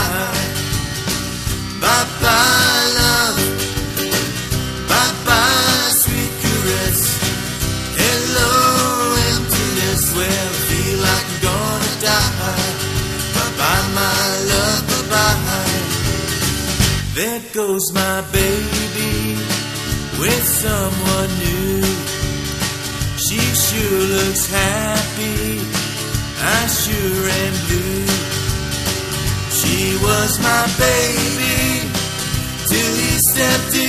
bye-bye. Bye-bye, love. Bye-bye, sweet caress. Hello, emptiness, where I feel like I'm gonna die. Bye-bye, my love, bye-bye. There goes my baby with someone new. She sure looks happy, I sure am blue. She was my baby till he stepped in.